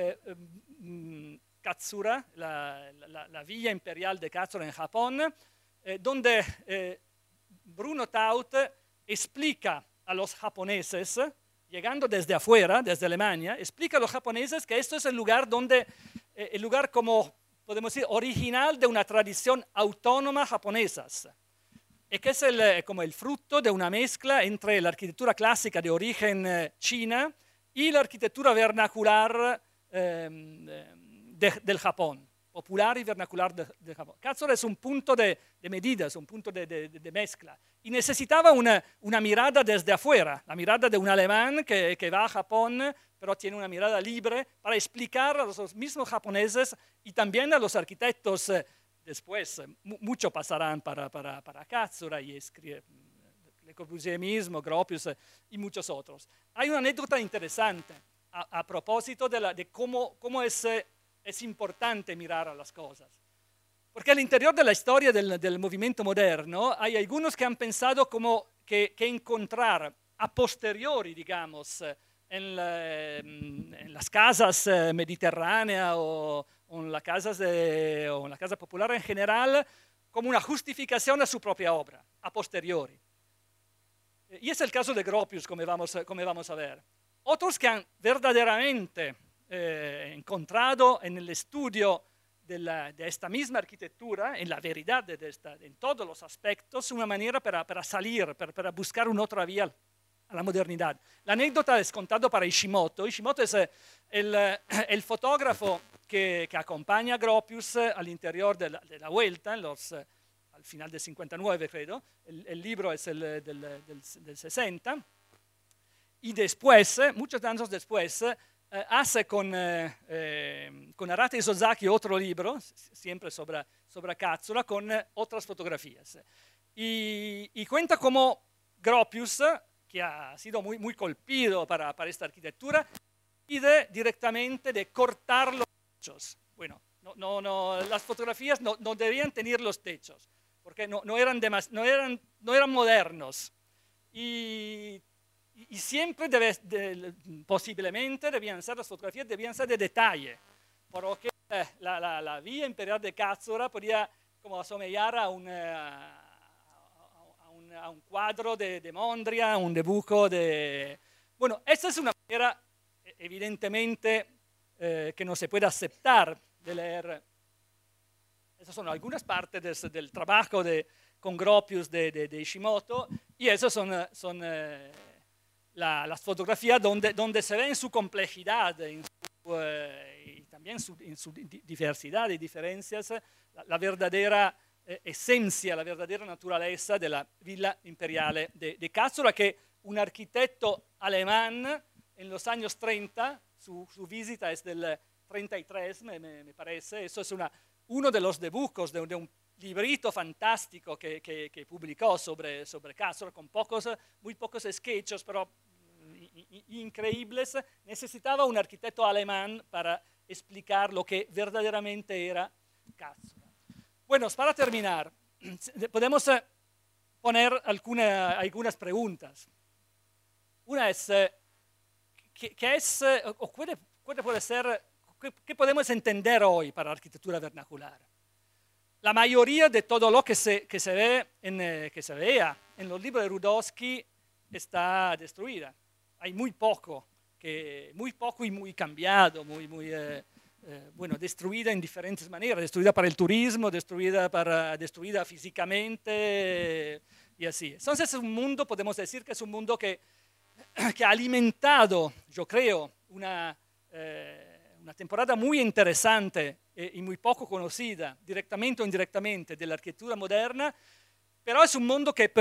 Katsura, la villa imperial de Katsura en Japón, donde Bruno Taut explica a los japoneses, llegando desde afuera, desde Alemania, explica a los japoneses que esto es el lugar donde, el lugar como, podemos decir, original de una tradición autónoma japonesa, y que es como el fruto de una mezcla entre la arquitectura clásica de origen china y la arquitectura vernacular del Japón, popular y vernacular del Japón. Katsura es un punto de medida, es un punto de mezcla, y necesitaba una mirada desde afuera, la mirada de un alemán que va a Japón, pero tiene una mirada libre para explicar a los mismos japoneses y también a los arquitectos. Después, mucho pasarán para Katsura y Le Corbusier mismo, Gropius y muchos otros. Hay una anécdota interesante a propósito de cómo es importante mirar a las cosas. Porque al interior de la historia del movimiento moderno hay algunos que han pensado como que encontrar a posteriori, digamos, en las casas mediterráneas o en las casas o en la casa popular en general, como una justificación a su propia obra, a posteriori. Y es el caso de Gropius, como vamos a ver. Otros que han verdaderamente encontrado en el estudio de esta misma arquitectura, en la verdad en todos los aspectos, una manera para salir, para buscar una otra vía a la modernidad. La anécdota es contada para Ishimoto. Ishimoto es el fotógrafo que acompaña a Gropius al interior de la vuelta, al final del 59, creo. El libro es del 60. Y después, muchos años después, hace con Arata Isozaki otro libro, siempre sobre Katsura, con otras fotografías. Y cuenta cómo Gropius, que ha sido muy colpido para esta arquitectura, pide directamente de cortar los techos. Bueno, las fotografías no debían tener los techos, porque no eran modernos. Y siempre posiblemente las fotografías debían ser de detalle, porque la vía imperial de Katsura podía como asemejar a un cuadro de Mondrian, un dibujo de... Bueno, esta es una manera evidentemente que no se puede aceptar de leer. Esas son algunas partes del trabajo con Gropius de Ishimoto, y esas son las fotografías donde se ve en su complejidad y también en su diversidad y diferencias la verdadera esencia, la verdadera naturaleza de la villa imperiale de Katsura, que un arquitecto alemán en los años 30, su visita es del 33, me parece. Eso es uno de los dibujos de un librito fantástico que publicó sobre Katsura, con muy pocos sketches, pero increíbles. Necesitaba un arquitecto alemán para explicar lo que verdaderamente era Katsura. Bueno, para terminar, podemos poner algunas preguntas. Una es, ¿qué podemos entender hoy para la arquitectura vernacular? La mayoría de todo lo que se vea en los libros de Rudowski está destruida. Hay muy poco y muy cambiado, destruida en diferentes maneras, destruida para el turismo, destruida físicamente y así. Entonces es un mundo, podemos decir que es un mundo que ha alimentado, yo creo, una temporada muy interesante y muy poco conocida, directamente o indirectamente, de la arquitectura moderna, pero es un mundo que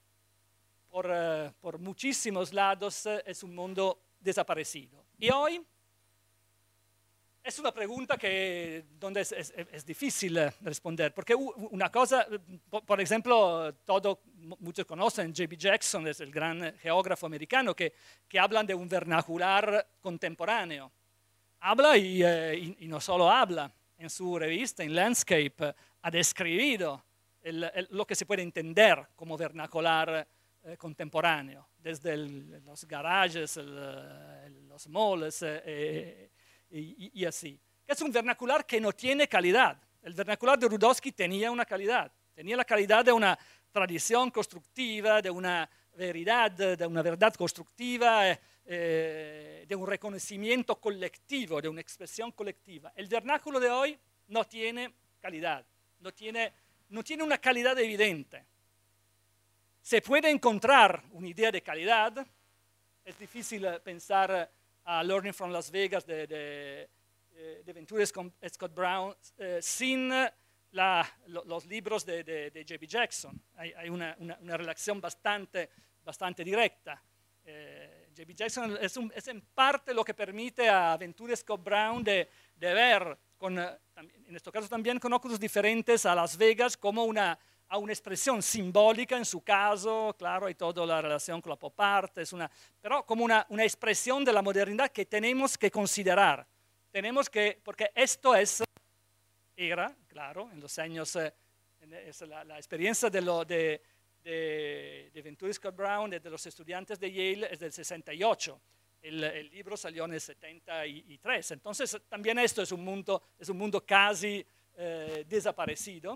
por muchísimos lados es un mundo desaparecido. Y hoy es una pregunta donde es difícil responder, porque una cosa, por ejemplo, muchos conocen J.B. Jackson, es el gran geógrafo americano que habla de un vernacular contemporáneo. Habla y no solo habla, en su revista, en Landscape, ha descrito lo que se puede entender como vernacular contemporáneo, desde los garages, los malls y así. Es un vernacular que no tiene calidad. El vernacular de Rudowski tenía una calidad, tenía la calidad de una tradición constructiva, de una verdad constructiva, de un reconocimiento colectivo, de una expresión colectiva. El vernáculo de hoy no tiene calidad, no tiene una calidad evidente. Se puede encontrar una idea de calidad. Es difícil pensar a Learning from Las Vegas de Ventura Scott Brown sin los libros de J.B. Jackson. Hay una relación bastante directa. J.B. Jackson es en parte lo que permite a Ventura Scott Brown de ver, en este caso también con ojos diferentes, a Las Vegas como a una expresión simbólica, en su caso, claro, hay toda la relación con la pop art, pero como una expresión de la modernidad que tenemos que considerar. Porque esto era, claro, en los años, la experiencia de Ventura Scott Brown, de los estudiantes de Yale, es del 68. El libro salió en el 73. Entonces, también esto es un mundo casi desaparecido.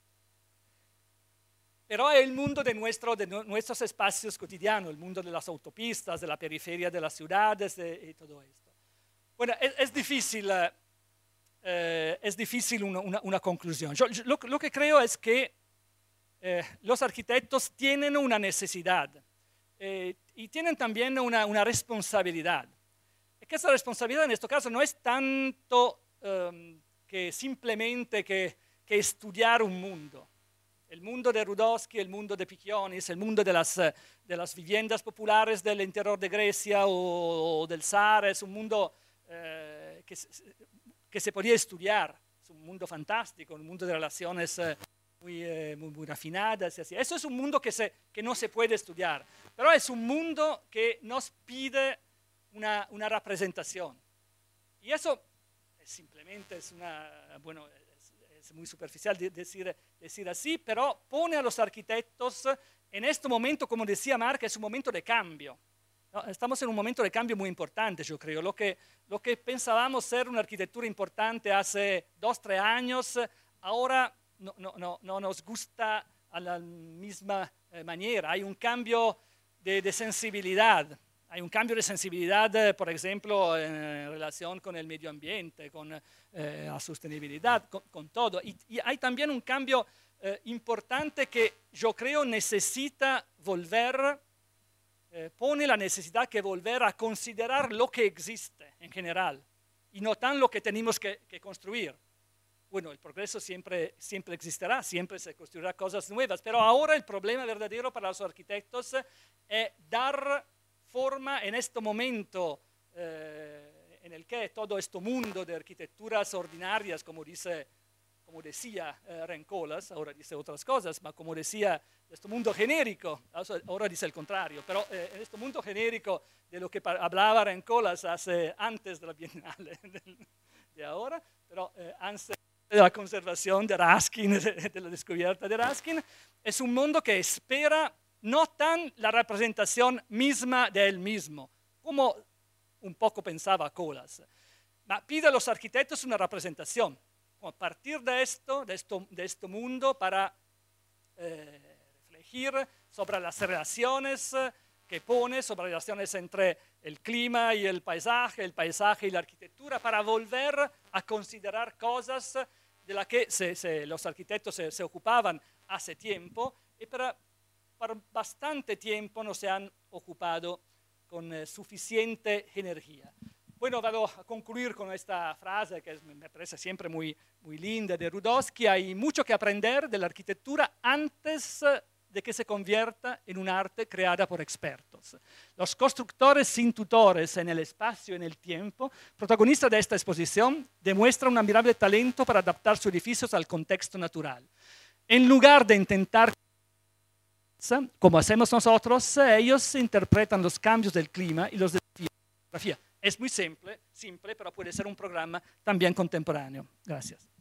Pero es el mundo de nuestros espacios cotidianos, el mundo de las autopistas, de la periferia de las ciudades y todo esto. Bueno, es difícil una conclusión. Yo lo que creo es que los arquitectos tienen una necesidad y tienen también una responsabilidad. Es que esa responsabilidad en este caso no es tanto que simplemente que estudiar un mundo. El mundo de Rudowski, el mundo de Piccionis, el mundo de las viviendas populares del interior de Grecia o del Sahara es un mundo que se podía estudiar. Es un mundo fantástico, un mundo de relaciones muy refinadas y así. Eso es un mundo que no se puede estudiar, pero es un mundo que nos pide una representación. Y eso simplemente es muy superficial decir así, pero pone a los arquitectos en este momento, como decía Marc, es un momento de cambio. ¿No? Estamos en un momento de cambio muy importante, yo creo. Lo que pensábamos ser una arquitectura importante hace 2 o 3 años, ahora no nos gusta a la misma manera. Hay un cambio de sensibilidad. Hay un cambio de sensibilidad, por ejemplo, en relación con el medio ambiente, con la sostenibilidad, con todo. Y hay también un cambio importante que yo creo necesita pone la necesidad de volver a considerar lo que existe en general y no tan lo que tenemos que construir. Bueno, el progreso siempre existirá, siempre se construirá cosas nuevas, pero ahora el problema verdadero para los arquitectos es dar forma en este momento en el que todo este mundo de arquitecturas ordinarias, como decía Rencolas, ahora dice otras cosas, pero como decía, este mundo genérico, ahora dice el contrario, pero en este mundo genérico de lo que hablaba Rencolas antes de la Bienal de ahora, pero antes de la conservación de Raskin, de la descubierta de Raskin, es un mundo que espera no tan la representación misma de él mismo, como un poco pensaba Colas, ma pide a los arquitectos una representación, a partir de este mundo para reflejar sobre las relaciones que pone, sobre las relaciones entre el clima y el paisaje y la arquitectura, para volver a considerar cosas de las que los arquitectos se ocupaban hace tiempo y por bastante tiempo no se han ocupado con suficiente energía. Bueno, vado a concluir con esta frase que me parece siempre muy linda de Rudowski. Hay mucho que aprender de la arquitectura antes de que se convierta en un arte creada por expertos. Los constructores sin tutores en el espacio y en el tiempo, protagonistas de esta exposición, demuestran un admirable talento para adaptar sus edificios al contexto natural. En lugar de intentar, como hacemos nosotros, ellos interpretan los cambios del clima y los desafíos de la fotografía. Es muy simple, pero puede ser un programa también contemporáneo. Gracias.